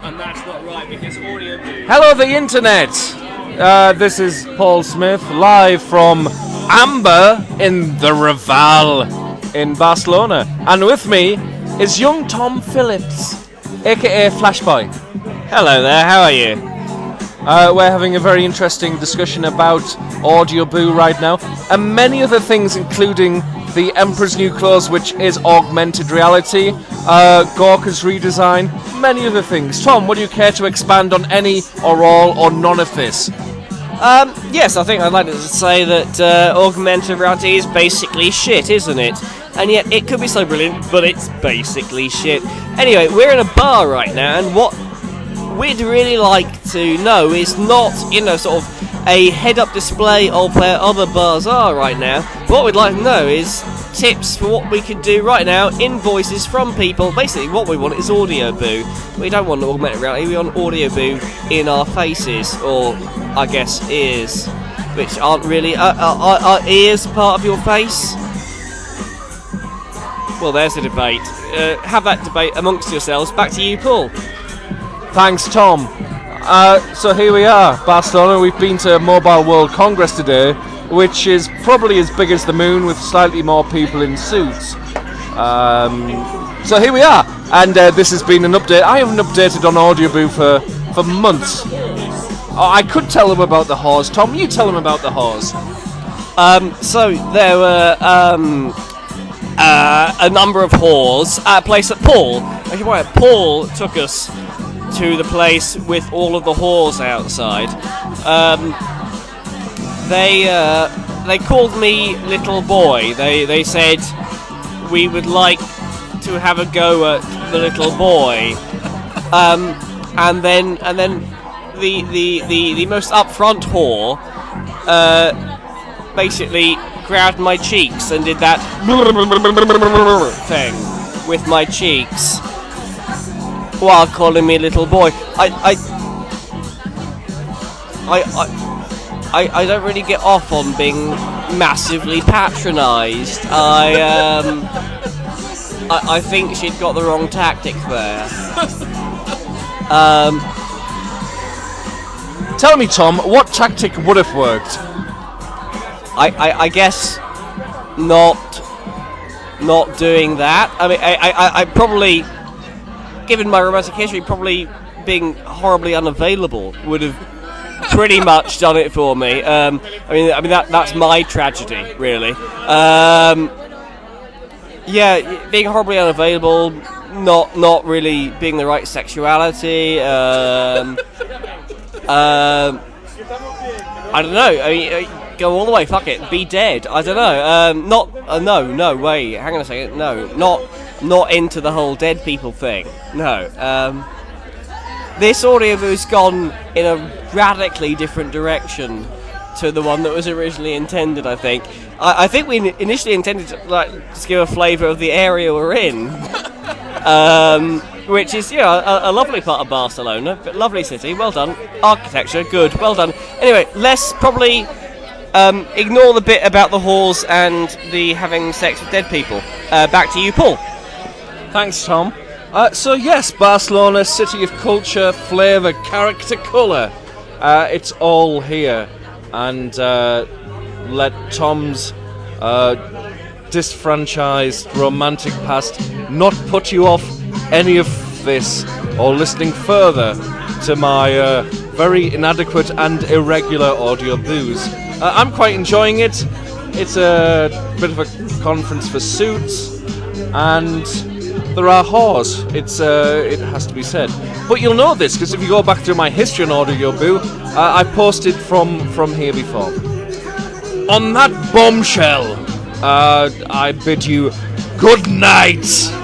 And that's not right because audio boo. Hello, the internet. This is Paul Smith, live from Amber in the Raval in Barcelona. And with me is young Tom Phillips, aka Flashboy. Hello there, how are you? We're having a very interesting discussion about Audio Boo right now, and many other things, including the Emperor's New Clothes, which is augmented reality, Gorka's redesign, many other things. Tom, would you care to expand on any or all or none of this? Yes, I think I'd like to say that augmented reality is basically shit, isn't it? And yet it could be so brilliant, but it's basically shit. Anyway, we're in a bar right now, and what we'd really like to know is not, sort of a head-up display of where other bars are right now. What we'd like to know is tips for what we could do right now, invoices from people. Basically, what we want is Audio Boo. We don't want augmented reality, we want Audio Boo in our faces, or, I guess, ears, which aren't really... Are ears part of your face? Well, there's a debate. Have that debate amongst yourselves. Back to you, Paul. Thanks, Tom. So here we are, Barcelona. We've been to Mobile World Congress today, which is probably as big as the moon with slightly more people in suits. So here we are, and this has been an update. I haven't updated on Audio Boo for months. I could tell them about the whores. Tom, you tell them about the whores. So there were a number of whores at a place that Paul took us to the place with all of the whores outside. They called me little boy. They said we would like to have a go at the little boy. And then the most upfront whore basically grabbed my cheeks and did that thing with my cheeks while calling me little boy. I don't really get off on being massively patronised. I think she'd got the wrong tactic there. Tell me, Tom, what tactic would have worked? I guess not doing that. I mean, I probably, given my romantic history, probably being horribly unavailable would have pretty much done it for me. I mean that's my tragedy, really. Yeah, being horribly unavailable, not really being the right sexuality. I don't know. I mean, go all the way. Fuck it. Be dead. I don't know. No way. Hang on a second. No, not into the whole dead people thing. No. This Audio Boo's gone in a radically different direction to the one that was originally intended, I think. I think we initially intended to just give a flavour of the area we're in, which is, a lovely part of Barcelona, but lovely city, well done. Architecture, good, well done. Anyway, let's probably ignore the bit about the whores and the having sex with dead people. Back to you, Paul. Thanks, Tom. So yes, Barcelona, city of culture, flavour, character, colour. It's all here. And let Tom's disfranchised romantic past not put you off any of this or listening further to my very inadequate and irregular Audio Boos. I'm quite enjoying it. It's a bit of a conference for suits, and there are whores. It has to be said. But you'll know this because if you go back through my history on Audio Boo, I posted from here before. On that bombshell, I bid you good night.